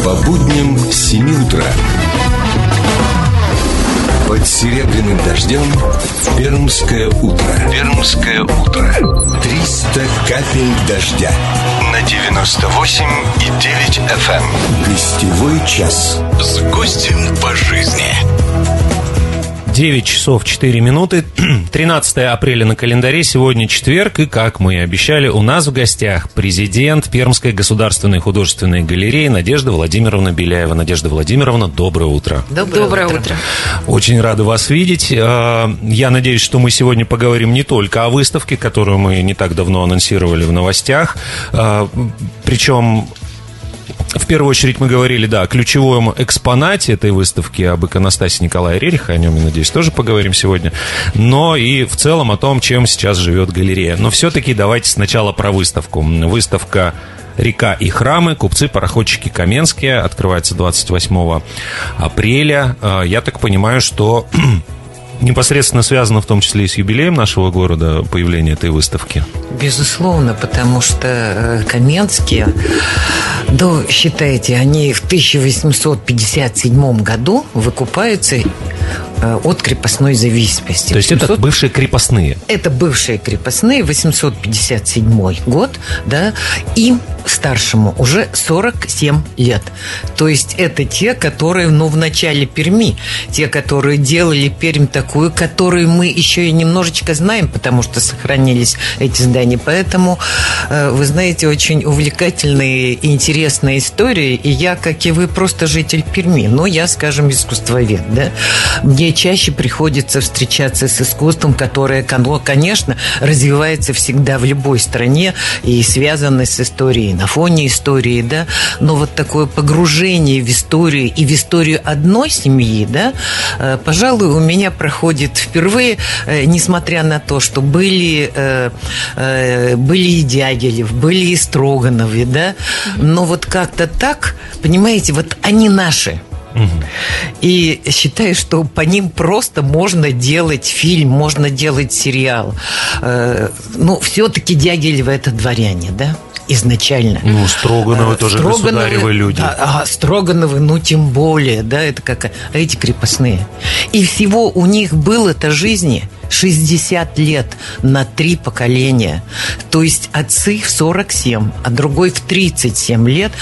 По будням с 7 утра под серебряным дождем Пермское утро. Пермское утро. 300 капель дождя на 98,9 FM. Гостевой час с гостем по жизни. 9 часов 4 минуты, 13 апреля на календаре, сегодня четверг, и, как мы и обещали, у нас в гостях президент Пермской государственной художественной галереи Надежда Владимировна Беляева. Надежда Владимировна, доброе утро. Доброе утро. Очень рады вас видеть. Я надеюсь, что мы сегодня поговорим не только о выставке, которую мы не так давно анонсировали в новостях, причем... В первую очередь мы говорили, да, о ключевом экспонате этой выставки, об иконостасе Николая Рериха, о нем, я надеюсь, тоже поговорим сегодня, но и в целом о том, чем сейчас живет галерея. Но все-таки давайте сначала про выставку. Выставка «Река и храмы. Купцы-пароходчики Каменские» открывается 28 апреля. Я так понимаю, что... непосредственно связано в том числе и с юбилеем нашего города появление этой выставки? Безусловно, потому что Каменские, да, считайте, они в 1857 году выкупаются от крепостной зависимости. То есть это бывшие крепостные? Это бывшие крепостные, 857 год, да, им старшему уже 47 лет. То есть это те, которые, в начале Перми, те, которые делали Пермь такую, которую мы еще и немножечко знаем, потому что сохранились эти здания. Поэтому, вы знаете, очень увлекательные и интересные истории. И я, как и вы, просто житель Перми. Но я, скажем, искусствовед, да. Мне чаще приходится встречаться с искусством, которое, конечно, развивается всегда в любой стране и связано с историей, на фоне истории, да. Но вот такое погружение в историю и в историю одной семьи, да, пожалуй, у меня проходит впервые, несмотря на то, что были и Дягилев, были и Строгановы, да, но вот как-то так, понимаете, вот они наши. И считаю, что по ним просто можно делать фильм, можно делать сериал. Все-таки Дягилевы — это дворяне, да? Изначально. Строгановы тоже государевы люди. Да, а Строгановы, тем более, да, это как эти крепостные. И всего у них было-то жизни 60 лет на 3 поколения. То есть отцы в 47, а другой в 37 лет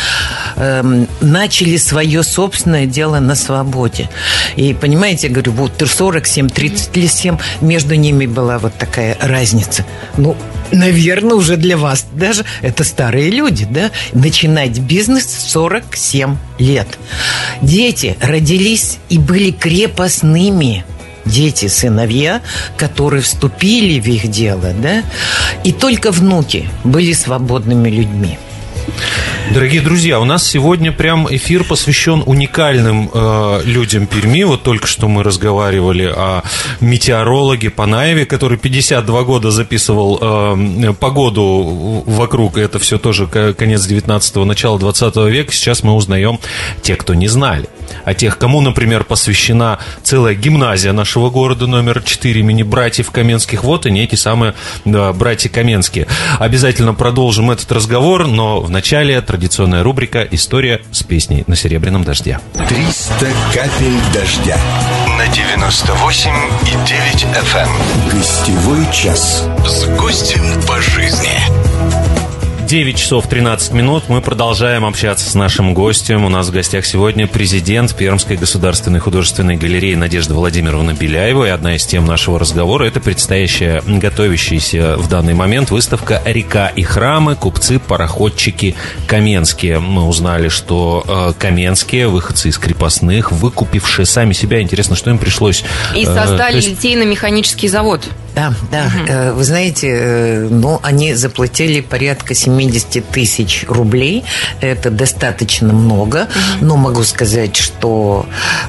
начали свое собственное дело на свободе. И, понимаете, я говорю, вот 47, 37, между ними была вот такая разница. Наверное, уже для вас даже это старые люди, да? Начинать бизнес в 47 лет. Дети родились и были крепостными. Дети, сыновья, которые вступили в их дело, да? И только внуки были свободными людьми. Дорогие друзья, у нас сегодня прям эфир посвящен уникальным людям Перми. Вот только что мы разговаривали о метеорологе Панаеве, который 52 года записывал погоду вокруг. Это все тоже конец 19-го, начало 20 века. Сейчас мы узнаем те, кто не знали. А тех, кому, например, посвящена целая гимназия нашего города номер 4 имени братьев Каменских. Вот они, эти самые братья Каменские. Обязательно продолжим этот разговор, но вначале традиционная рубрика «История с песней на серебряном дожде». 300 капель дождя на 98,9 FM. Гостевой час с гостем по жизни. 9 часов 13 минут. Мы продолжаем общаться с нашим гостем. У нас в гостях сегодня президент Пермской государственной художественной галереи Надежда Владимировна Беляева. И одна из тем нашего разговора — это предстоящая, готовящаяся в данный момент выставка «Река и храмы. Купцы-пароходчики Каменские». Мы узнали, что Каменские, выходцы из крепостных, выкупившие сами себя. Интересно, что им пришлось... И создали литейно-механический завод. Да. Вы знаете, они заплатили порядка 70 тысяч рублей. Это достаточно много. Но могу сказать, что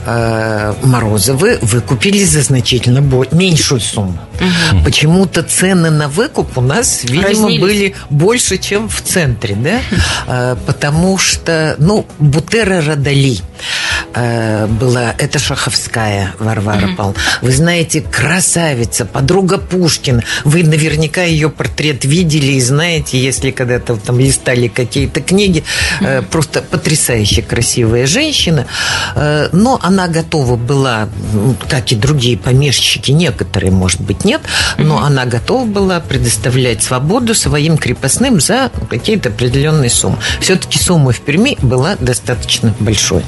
Морозовы выкупили за значительно меньшую сумму. Почему-то цены на выкуп у нас, видимо, были больше, чем в центре, да? Потому что, Бутера Родали, была, это Шаховская Варвара Павловна. Вы знаете, красавица, подруга Пушкина. Вы наверняка ее портрет видели и знаете, если когда-то там листали какие-то книги. Просто потрясающе красивая женщина. Но она готова была, как и другие помещики, некоторые, может быть, нет, но она готова была предоставлять свободу своим крепостным за какие-то определенные суммы. Все-таки сумма в Перми была достаточно большой.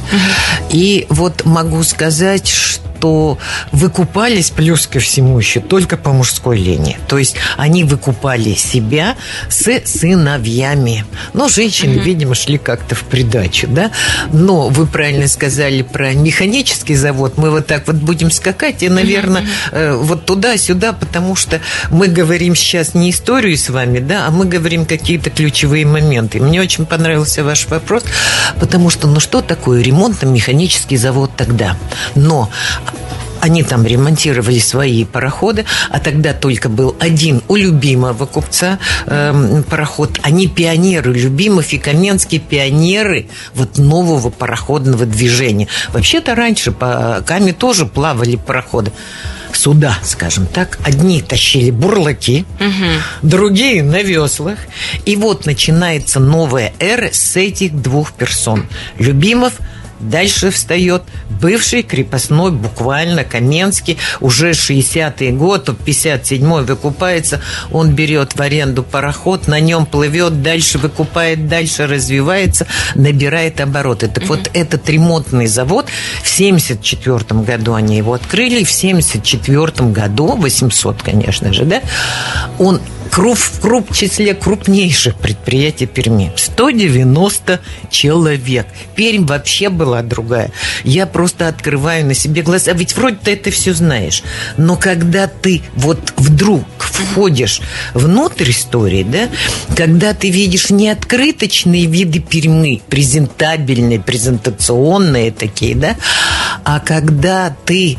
И вот могу сказать, что выкупались, плюс ко всему, еще только по мужской линии. То есть они выкупали себя с сыновьями. Но женщины, видимо, шли как-то в придачу, да? Но вы правильно сказали про механический завод. Мы вот так вот будем скакать и, наверное, вот туда-сюда, потому что мы говорим сейчас не историю с вами, да, а мы говорим какие-то ключевые моменты. Мне очень понравился ваш вопрос, потому что, ну что такое ремонтно-механический завод тогда? Но они там ремонтировали свои пароходы, а тогда только был один у любимого купца пароход. Они пионеры, Любимов и Каменский пионеры вот нового пароходного движения. Вообще-то раньше по Каме тоже плавали пароходы. Суда, скажем так. Одни тащили бурлаки, другие на веслах. И вот начинается новая эра с этих двух персон. Любимов. Дальше встает бывший крепостной, буквально Каменский, уже 60-й год, 57-й выкупается, он берет в аренду пароход, на нем плывет, дальше выкупает, дальше развивается, набирает обороты. Так вот, этот ремонтный завод, в 74 году они его открыли, в 74 году, 800, конечно же, да, он в числе крупнейших предприятий Перми. 190 человек. Пермь вообще была другая. Я просто открываю на себе глаза. Ведь вроде ты это все знаешь. Но когда ты вот вдруг входишь внутрь истории, да, когда ты видишь не открыточные виды Перми, презентабельные, презентационные такие, да, а когда ты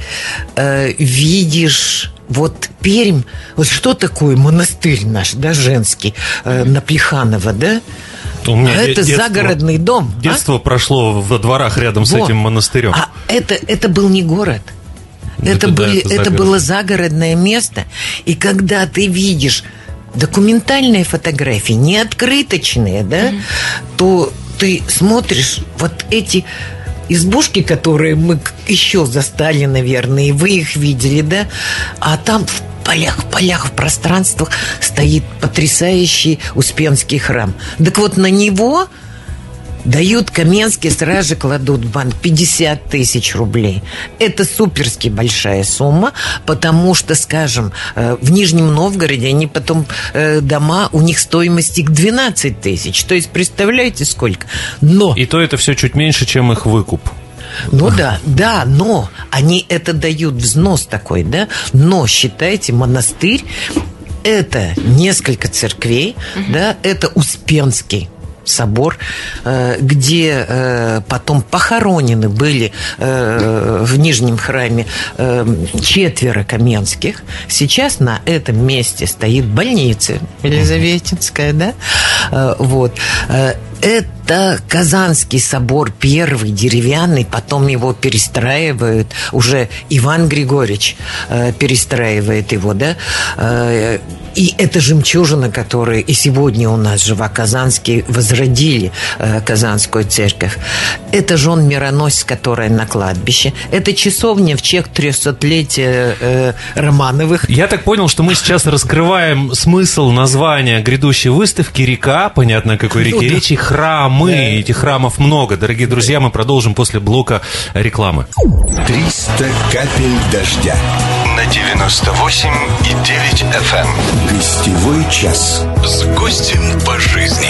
видишь... Вот Пермь, вот что такое монастырь наш, да, женский, на Плеханова, да? У меня это загородный дом. Детство прошло во дворах рядом с этим монастырем. А это был не город. Это было загородное место. И когда ты видишь документальные фотографии, не открыточные, да, то ты смотришь вот эти... избушки, которые мы еще застали, наверное, и вы их видели, да? А там в полях, в пространствах стоит потрясающий Успенский храм. Так вот, на него дают Каменские, сразу же кладут в банк 50 тысяч рублей. Это суперски большая сумма, потому что, скажем, в Нижнем Новгороде они потом дома, у них стоимость 12 тысяч. То есть, представляете, сколько? Но... И то это все чуть меньше, чем их выкуп. Ну да, но они это дают взнос такой, да? Но, считайте, монастырь – это несколько церквей, да? Это Успенский собор, где потом похоронены были в Нижнем храме 4 Каменских. Сейчас на этом месте стоит больница Елизаветинская, да? Вот. Это Казанский собор, первый, деревянный, потом его перестраивают, уже Иван Григорьевич перестраивает его, да, и это жемчужина, которая и сегодня у нас жива, Казанские возродили Казанскую церковь. Это жен Мироносец, которая на кладбище, это часовня в честь 300-летия Романовых. Я так понял, что мы сейчас раскрываем смысл названия грядущей выставки «Река», понятно, о какой реке речь, и храмы, этих храмов много. Дорогие друзья, мы продолжим после блока рекламы. 300 капель дождя на 98,9 FM. Гостевой час с гостем по жизни.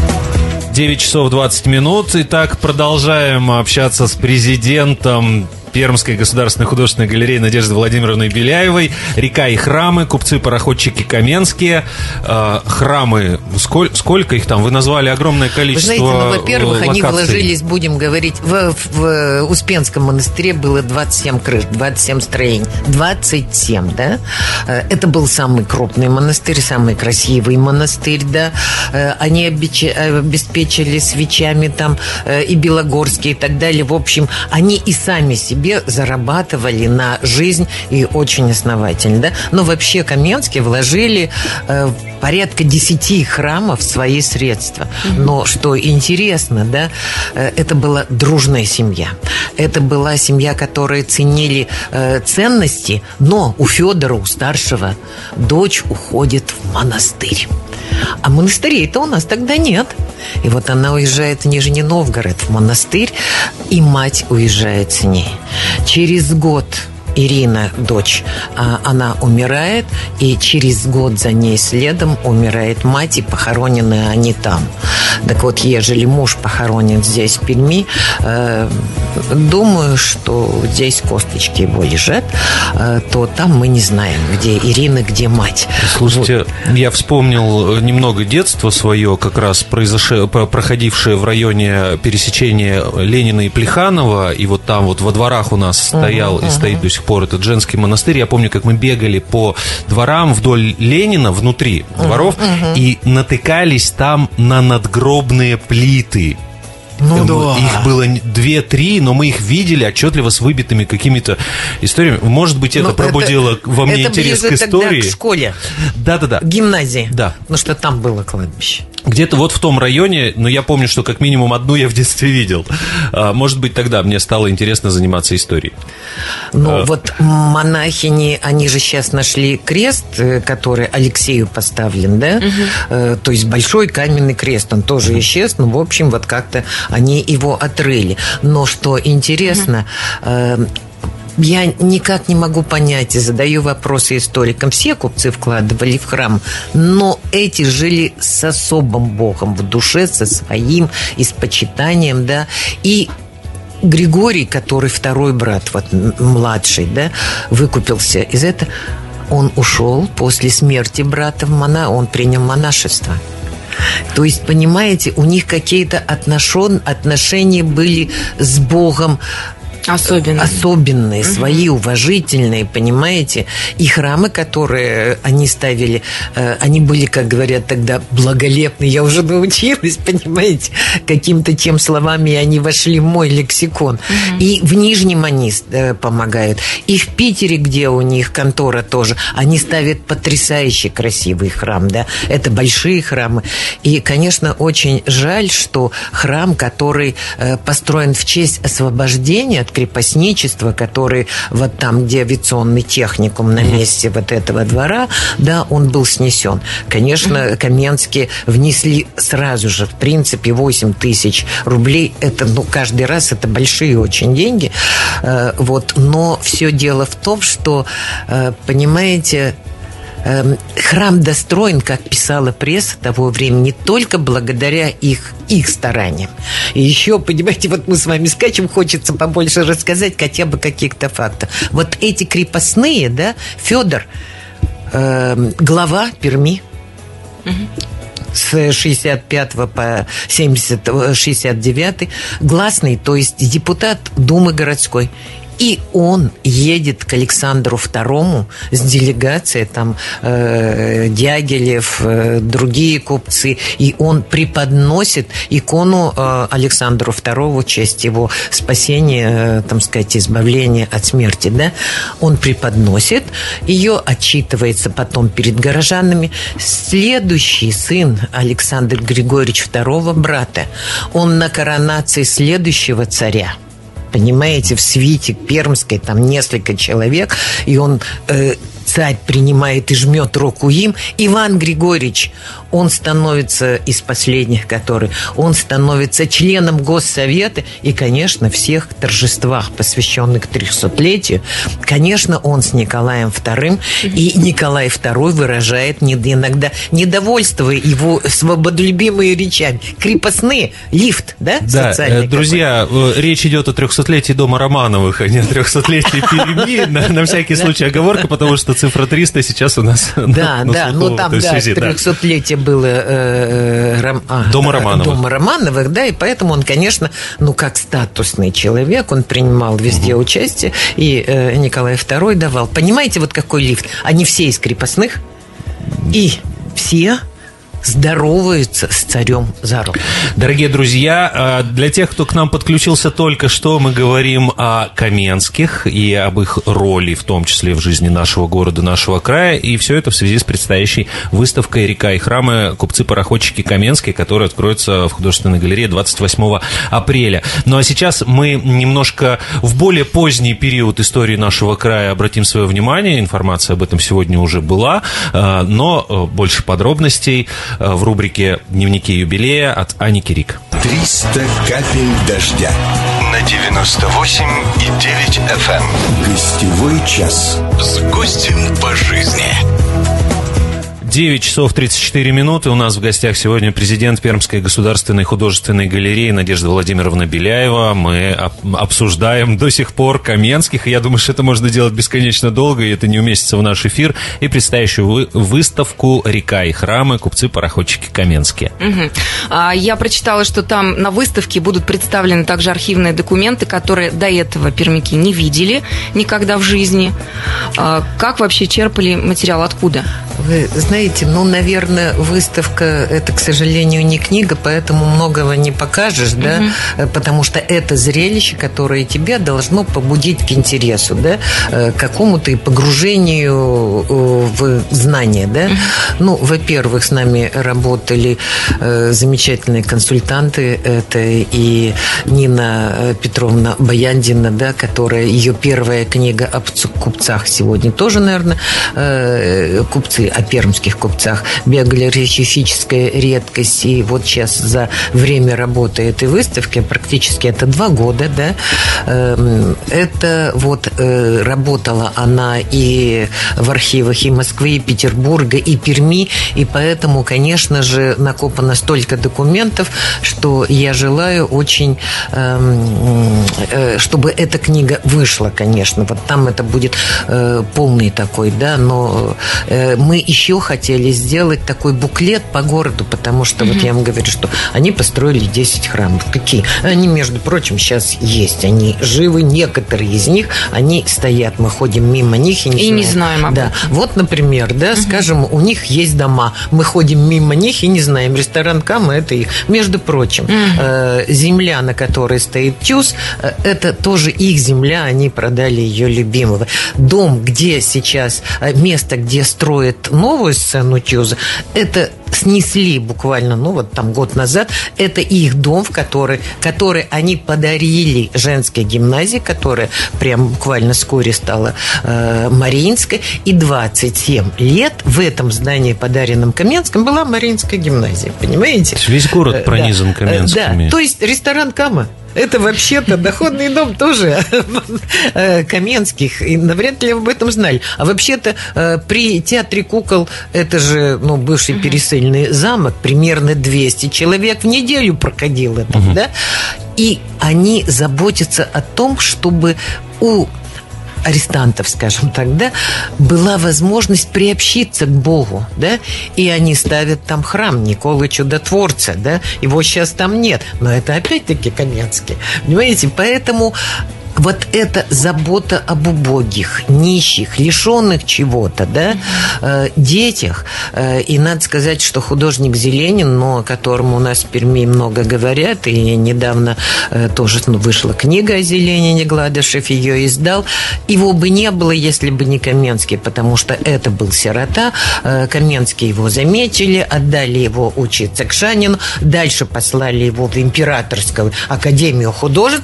9 часов 20 минут. Итак, продолжаем общаться с президентом Пермской государственной художественной галереи Надежды Владимировны Беляевой. «Река и храмы», купцы-пароходчики каменские. Храмы, сколько их там? Вы назвали огромное количество. Вы знаете, во-первых, локаций. они вложились, будем говорить, в Успенском монастыре было 27 крыш, 27 строений. 27, да? Это был самый крупный монастырь, самый красивый монастырь, да? Они обеспечили свечами там и Белогорские и так далее. В общем, они и сами себе зарабатывали на жизнь и очень основательно, да? Но вообще Каменские вложили порядка 10 храмов в свои средства. Но что интересно, да, это была дружная семья. Это была семья, которая ценили ценности, но у Федора, у старшего, дочь уходит в монастырь. А монастырей-то у нас тогда нет. И вот она уезжает в Нижний Новгород, в монастырь, и мать уезжает с ней. Через год Ирина, дочь, она умирает, и через год за ней следом умирает мать, и похоронены они там. Так вот, ежели муж похоронен здесь, в Перми, думаю, что здесь косточки его лежат, то там мы не знаем, где Ирина, где мать. Слушайте, вот. Я вспомнил немного детства свое, как раз проходившее в районе пересечения Ленина и Плеханова, и вот там вот во дворах у нас стоял и стоит до сих пор этот женский монастырь. Я помню, как мы бегали по дворам вдоль Ленина, внутри дворов, и натыкались там на надгробные плиты. Ну да. Их было 2-3, но мы их видели отчетливо с выбитыми какими-то историями. Может быть, это пробудило во мне интерес к истории. Тогда к школе. Да-да-да. К гимназии. Да. Потому что там было кладбище. Где-то вот в том районе, но я помню, что как минимум одну я в детстве видел. Может быть, тогда мне стало интересно заниматься историей. Ну, вот монахини, они же сейчас нашли крест, который Алексею поставлен, да? То есть большой каменный крест, он тоже исчез, но, в общем, вот как-то они его отрыли. Но что интересно... Я никак не могу понять и задаю вопросы историкам. Все купцы вкладывали в храм, но эти жили с особым Богом в душе, со своим и с почитанием, да. И Григорий, который второй брат, вот младший, да, выкупился из этого, он ушел после смерти брата в он принял монашество. То есть, понимаете, у них какие-то отношения были с Богом, особенные, свои, уважительные, понимаете? И храмы, которые они ставили, они были, как говорят тогда, благолепные. Я уже научилась, понимаете, каким-то тем словами, и они вошли в мой лексикон. И в Нижнем они помогают. И в Питере, где у них контора тоже, они ставят потрясающе красивый храм, да? Это большие храмы. И, конечно, очень жаль, что храм, который построен в честь освобождения от крепостничества, который вот там, где авиационный техникум на месте вот этого двора, да, он был снесен. Конечно, Каменские внесли сразу же, в принципе, 8 тысяч рублей. Это, ну, каждый раз это большие очень деньги. Вот. Но все дело в том, что, понимаете, храм достроен, как писала пресса того времени, только благодаря их стараниям. И еще, понимаете, вот мы с вами скачем, хочется побольше рассказать хотя бы каких-то фактов. Вот эти крепостные, да, Федор, глава Перми, с 65 по 69, гласный, то есть депутат Думы городской. И он едет к Александру II с делегацией, там Дягилев, другие купцы, и он преподносит икону Александру II в честь его спасения, там сказать, избавления от смерти, да? Он преподносит ее, отчитывается потом перед горожанами. Следующий сын Александр Григорьевич II, брата, он на коронации следующего царя, понимаете, в свите пермской, там несколько человек, и он, царь принимает и жмет руку им. Иван Григорьевич, он становится из последних, он становится членом Госсовета, и, конечно, всех торжествах, посвященных 300-летию, конечно, он с Николаем II, и Николай II выражает иногда недовольство его свободолюбимыми речами. Крепостные, лифт, да? Да, друзья, речь идет о 300-летии дома Романовых, а не о 300-летии Перми. На всякий случай оговорка, потому что цифра 300 сейчас у нас да, ну там, 300-летие было Дома Романовых, да, и поэтому он, конечно, как статусный человек, он принимал везде участие, и Николай II давал. Понимаете, вот какой лифт? Они все из крепостных, и все здороваются с царем за руку. Дорогие друзья, для тех, кто к нам подключился только что, мы говорим о Каменских и об их роли, в том числе в жизни нашего города, нашего края, и все это в связи с предстоящей выставкой «Река и храмы. Купцы-пароходчики Каменские», которая откроется в художественной галерее 28 апреля. Ну а сейчас мы немножко в более поздний период истории нашего края обратим свое внимание. Информация об этом сегодня уже была, но больше подробностей в рубрике «Дневники юбилея» от Ани Кирик. 300 капель дождя на 98,9 FM. Гостевой час с гостем по жизни. 9 часов 34 минуты. У нас в гостях сегодня президент Пермской государственной художественной галереи Надежда Владимировна Беляева. Мы обсуждаем до сих пор Каменских, и я думаю, что это можно делать бесконечно долго, и это не уместится в наш эфир, и предстоящую выставку «Река и храмы. Купцы-пароходчики Каменские». Я прочитала, что там на выставке будут представлены также архивные документы, которые до этого пермяки не видели никогда в жизни. Как вообще черпали материал, откуда? Вы знаете, наверное, выставка – это, к сожалению, не книга, поэтому многого не покажешь, да, потому что это зрелище, которое тебя должно побудить к интересу, да, к какому-то и погружению в знания, да. Во-первых, с нами работали замечательные консультанты, это и Нина Петровна Баяндина, да, которая, ее первая книга о купцах сегодня тоже, наверное, купцы, о пермских купцах, биографическая редкость. И вот сейчас за время работы этой выставки, практически это 2 года, да, это вот работала она и в архивах и Москвы, и Петербурга, и Перми, и поэтому, конечно же, накопано столько документов, что я желаю очень, чтобы эта книга вышла, конечно. Вот там это будет полный такой, да, но мы еще хотели сделать такой буклет по городу, потому что вот я вам говорю, что они построили 10 храмов. Какие? Они, между прочим, сейчас есть. Они живы, некоторые из них, они стоят. Мы ходим мимо них и не знаем об этом. Да. Вот, например, да, скажем, у них есть дома. Мы ходим мимо них и не знаем. Ресторан Кама – это их. Между прочим, земля, на которой стоит Тюз, это тоже их земля. Они продали ее любимого. Дом, где сейчас, место, где строят новую сцену Тюза, это снесли буквально, там год назад. Это их дом, в который они подарили женской гимназии, которая прям буквально вскоре стала Мариинской. И 27 лет в этом здании, подаренном Каменском, была Мариинская гимназия. Понимаете? Весь город пронизан Каменскими. Да, то есть ресторан Кама – это вообще-то доходный дом тоже Каменских. И навряд ли об этом знали. А вообще-то при театре кукол, это же бывший пересыльный замок, примерно 200 человек в неделю проходило там, да? И они заботятся о том, чтобы у арестантов, скажем так, да, была возможность приобщиться к Богу, да, и они ставят там храм Николы Чудотворца, да, его сейчас там нет, но это опять-таки Каменские, понимаете, поэтому вот эта забота об убогих, нищих, лишенных чего-то, да, детях. И надо сказать, что художник Зеленин, о котором у нас в Перми много говорят, и недавно тоже вышла книга о Зеленине, Гладышев ее издал. Его бы не было, если бы не Каменский, потому что это был сирота. Каменские его заметили, отдали его учиться к Шанину, дальше послали его в Императорскую академию художеств.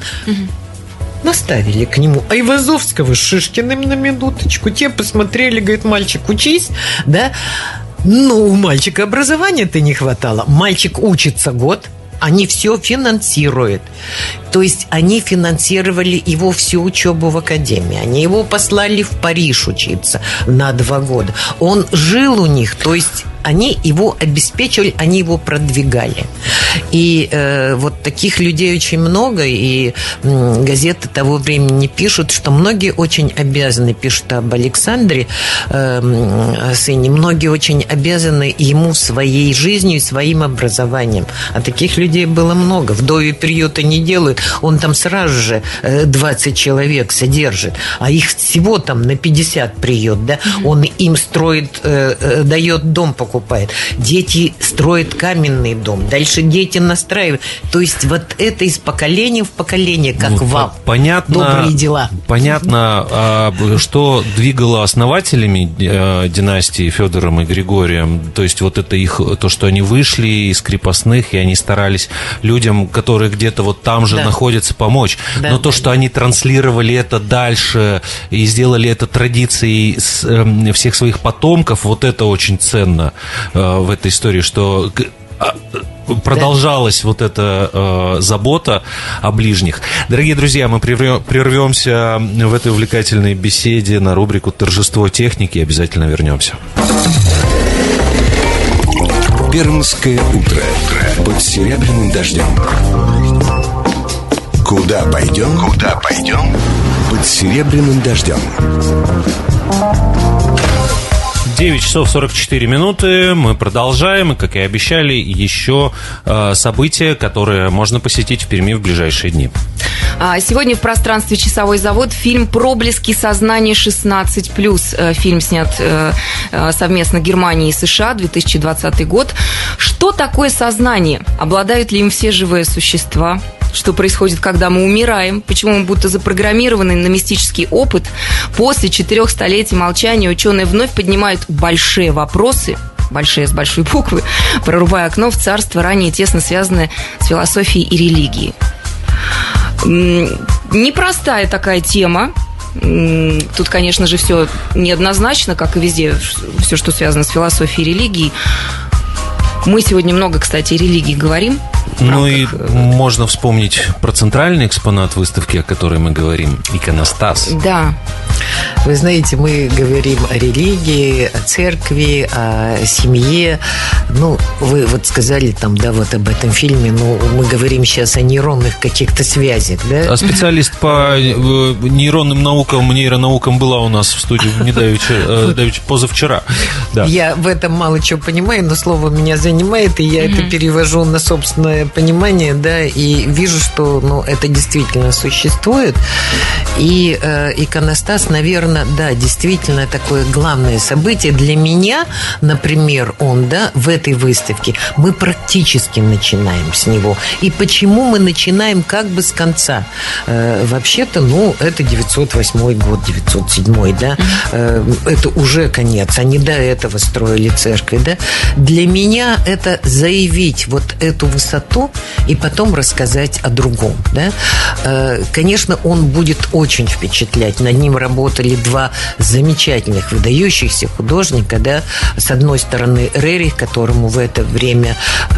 Наставили к нему Айвазовского с Шишкиным на минуточку. Те посмотрели, говорит, мальчик, учись, да. Ну, у мальчика образования-то не хватало. Мальчик учится год, они все финансируют. То есть они финансировали его всю учебу в академии. Они его послали в Париж учиться на 2 года. Он жил у них, то есть они его обеспечивали, они его продвигали. И вот таких людей очень много, и газеты того времени пишут, что многие очень обязаны, пишут об Александре, сыне, многие очень обязаны ему своей жизнью и своим образованием. А таких людей было много. Вдове приюта не делают, он там сразу же 20 человек содержит, а их всего там на 50 приют, да? Он им строит, дает дом, покупает. Дети строят каменный дом, дальше дети настраивают. То есть вот это из поколения в поколение, как вам. Понятно, добрые дела. Понятно, что двигало основателями династии Федором и Григорием. То есть вот это их, то, что они вышли из крепостных, и они старались людям, которые где-то вот там же находятся, помочь. Да, но то, что они транслировали это дальше и сделали это традицией всех своих потомков, вот это очень ценно в этой истории, что продолжалась вот эта забота о ближних. Дорогие друзья, мы прервемся в этой увлекательной беседе на рубрику «Торжество техники» и обязательно вернемся. Пермское утро под серебряным дождем. Куда пойдем? Куда пойдем? Под серебряным дождем. 9 часов 44 минуты. Мы продолжаем. И, как и обещали, еще события, которые можно посетить в Перми в ближайшие дни. Сегодня в пространстве «Часовой завод» фильм «Проблески сознания 16+». Фильм снят совместно Германией и США, 2020 год. Что такое сознание? Обладают ли им все живые существа? Что происходит, когда мы умираем? Почему мы будто запрограммированы на мистический опыт? После 4 столетий молчания ученые вновь поднимают большие вопросы, большие с большой буквы, прорубая окно в царство, ранее тесно связанное с философией и религией. Непростая такая тема. Тут, конечно же, все неоднозначно, как и везде, все, что связано с философией и религией. Мы сегодня много, кстати, о религии говорим. Ну и можно вспомнить про центральный экспонат выставки, о которой мы говорим, иконостас. Да. Вы знаете, мы говорим о религии, о церкви, о семье. Ну, вы вот сказали там, да, вот об этом фильме, но мы говорим сейчас о нейронных каких-то связях, да? А специалист по нейронным наукам, нейронаукам была у нас в студии позавчера. Да. Я в этом мало чего понимаю, но слово меня занимает, и я это перевожу на собственное понимание, да, и вижу, что, это действительно существует. И иконостас, наверное, да, действительно такое главное событие. Для меня, например, он, да, в этой выставке, мы практически начинаем с него. И почему мы начинаем как бы с конца? Вообще-то, это 908 год, 907, да, это уже конец. Они до этого строили церковь, да. Для меня это заявить вот эту высоту и потом рассказать о другом, да. Конечно, он будет очень впечатлять. Над ним работали 2 замечательных, выдающихся художника, да. С одной стороны, Рерих, которому в это время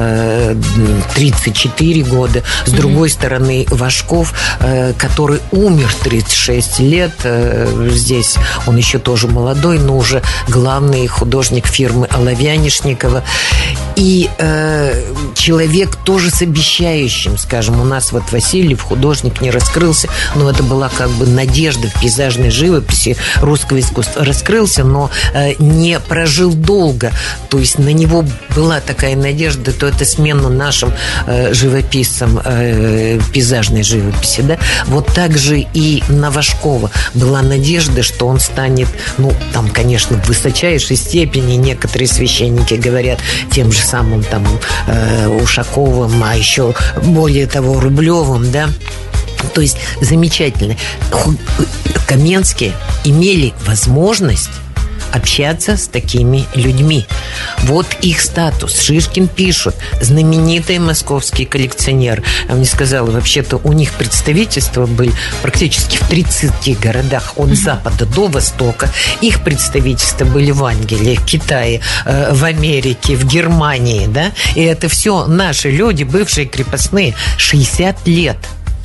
34 года. С другой стороны, Вашков, который умер 36 лет. Здесь он еще тоже молодой, но уже главный художник фирмы Оловянишникова. И человек тоже с обещающим, скажем, у нас вот Васильев, художник, не раскрылся, но это была как бы надежда в пейзажной живописи русского искусства. Раскрылся, но не прожил долго. То есть на него была такая надежда, то это смена нашим живописцам пейзажной живописи, да. Вот так же и на Вашкова была надежда, что он станет, там, конечно, в высочайшей степени некоторые священники говорят тем же самым там Ушаковым, а еще более того Рублевым, да. То есть замечательно. Каменские имели возможность общаться с такими людьми. Вот их статус. Шишкин пишут, знаменитый московский коллекционер. Я мне сказала, вообще-то у них представительства были практически в 30 городах от запада до востока. Их представительства были в Англии, в Китае, в Америке, в Германии, да? И это все наши люди, бывшие крепостные. 60 лет,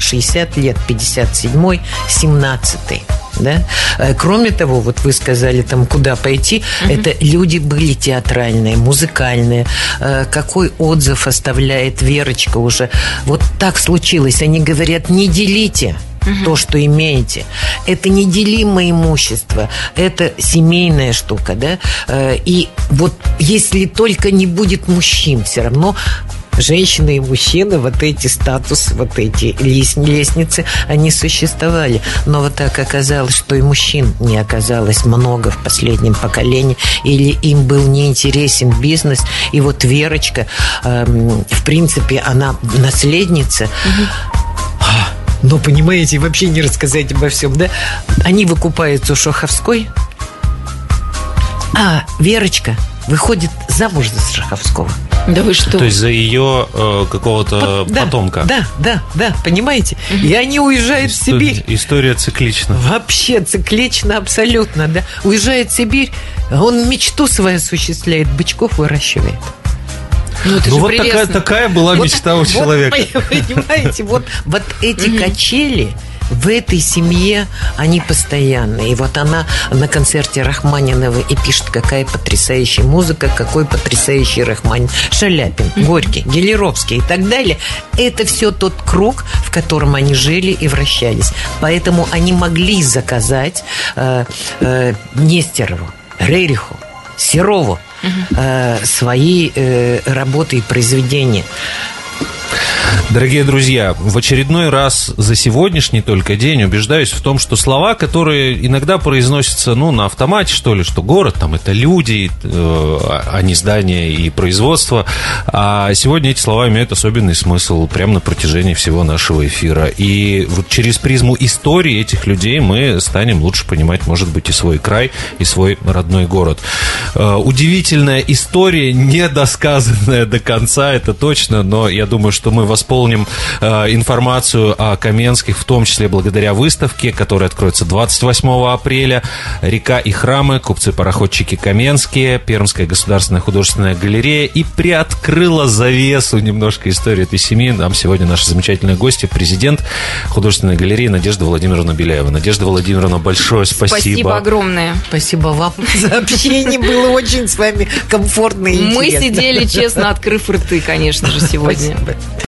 57-й, 17-й. Да? Кроме того, вот вы сказали, там, куда пойти, это люди были театральные, музыкальные. Какой отзыв оставляет Верочка уже. Вот так случилось. Они говорят, не делите то, что имеете. Это неделимое имущество. Это семейная штука, да? И вот если только не будет мужчин, все равно женщины и мужчины, вот эти статусы, вот эти лестницы, они существовали. Но вот так оказалось, что и мужчин не оказалось много в последнем поколении, или им был неинтересен бизнес. И вот Верочка, в принципе, она наследница. Но, понимаете, вообще не рассказать обо всем, да? Они выкупаются у Шаховской, а Верочка выходит замуж за Шаховского. Да вы что? То есть за ее какого-то потомка. Да, понимаете? И они уезжают в Сибирь. История циклична. Вообще циклично абсолютно, да. Уезжает в Сибирь, он мечту свою осуществляет, бычков выращивает. Ну вот такая была мечта у человека. Понимаете, вот эти качели в этой семье, они постоянные. И вот она на концерте Рахманиновой и пишет, какая потрясающая музыка, какой потрясающий Рахманин. Шаляпин, Горький, Гелеровский и так далее. Это все тот круг, в котором они жили и вращались. Поэтому они могли заказать Нестерову, Рериху, Серову свои работы и произведения. Дорогие друзья, в очередной раз за сегодняшний только день убеждаюсь в том, что слова, которые иногда произносятся, на автомате, что ли, что город, там, это люди, а не здания и производство. А сегодня эти слова имеют особенный смысл прямо на протяжении всего нашего эфира. И вот через призму истории этих людей мы станем лучше понимать, может быть, и свой край, и свой родной город. Удивительная история, недосказанная до конца, это точно, но я думаю, что мы восполним информацию о Каменских, в том числе благодаря выставке, которая откроется 28 апреля. «Река и храмы. Купцы-пароходчики Каменские», Пермская государственная художественная галерея. И приоткрыла завесу немножко истории этой семьи. Нам сегодня наши замечательные гости, президент художественной галереи Надежда Владимировна Беляева. Надежда Владимировна, большое спасибо. Спасибо огромное. Спасибо вам за общение. Было очень с вами комфортно и интересно. Мы сидели, честно, открыв рты, конечно же, сегодня. Спасибо.